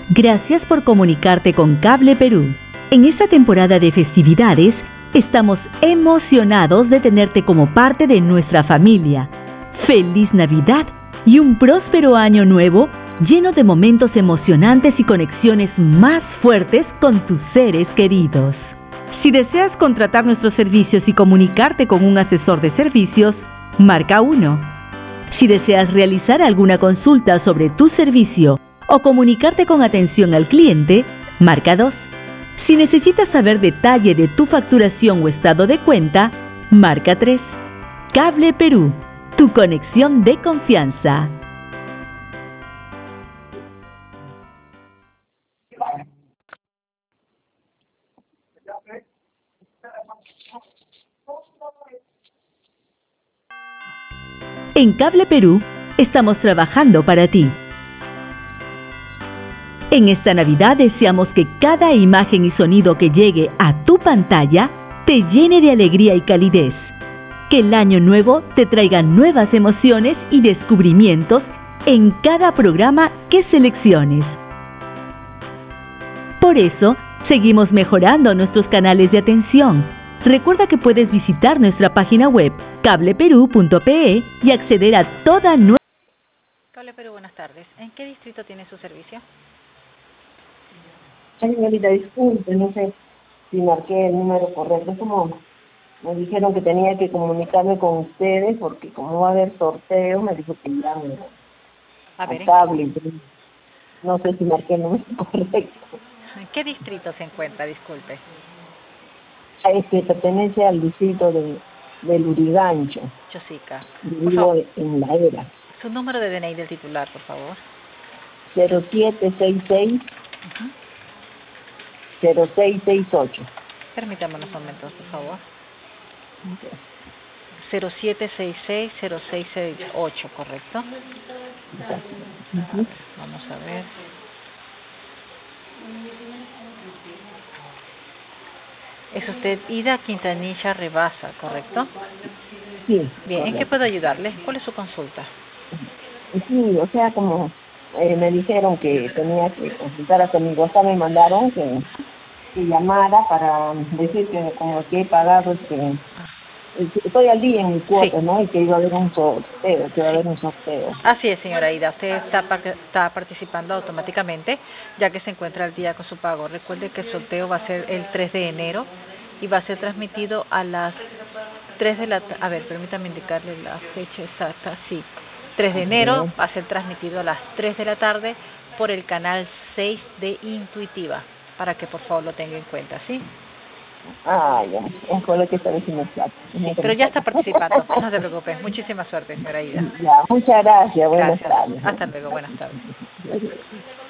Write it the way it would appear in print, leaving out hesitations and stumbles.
Gracias por comunicarte con Cable Perú. En esta temporada de festividades, estamos emocionados de tenerte como parte de nuestra familia. ¡Feliz Navidad y un próspero año nuevo lleno de momentos emocionantes y conexiones más fuertes con tus seres queridos! Si deseas contratar nuestros servicios y comunicarte con un asesor de servicios, marca 1. Si deseas realizar alguna consulta sobre tu servicio o comunicarte con atención al cliente, marca 2. Si necesitas saber detalle de tu facturación o estado de cuenta, marca 3. Cable Perú, tu conexión de confianza. En Cable Perú, estamos trabajando para ti. En esta Navidad deseamos que cada imagen y sonido que llegue a tu pantalla te llene de alegría y calidez. Que el año nuevo te traiga nuevas emociones y descubrimientos en cada programa que selecciones. Por eso, seguimos mejorando nuestros canales de atención. Recuerda que puedes visitar nuestra página web cableperú.pe y acceder a toda nuestra... Cable Perú, buenas tardes. ¿En qué distrito tiene su servicio? Señorita, disculpe, no sé si marqué el número correcto. Como me dijeron que tenía que comunicarme con ustedes porque como va a haber sorteo, me dijo que llame A ver, cable. No sé si marqué el número correcto. ¿en qué distrito se encuentra? Disculpe. Pertenece al distrito del Urigancho. Chosica. Vivo en La Era. Su número de DNI del titular, por favor. 0766 0668. Permítame unos momentos, por favor. Okay. 0766-0668, ¿correcto? Vamos a ver. Es usted Ida Quintanilla Rebasa, ¿correcto? Sí. Bien, correcto. ¿en qué puedo ayudarle? ¿Cuál es su consulta? Sí, o sea, como me dijeron que tenía que consultar a mi WhatsApp, me mandaron que llamara para decir que como que he pagado, estoy al día en mi cuota, sí, ¿no? Y que iba a haber un sorteo, Así es, señora Ida, usted está participando automáticamente, ya que se encuentra al día con su pago. Recuerde que el sorteo va a ser el 3 de enero y va a ser transmitido a las 3 de la tarde. A ver, permítame indicarle la fecha exacta. Sí, 3 de enero va a ser transmitido a las 3 de la tarde por el canal 6 de Intuitiva, para que por favor lo tenga en cuenta, ¿sí? Ah, ya, es por lo que está diciendo plata. Sí, pero ya está participando, no se preocupe. Muchísima suerte, señora Ida. Ya, muchas gracias, buenas tardes. Hasta luego, buenas tardes.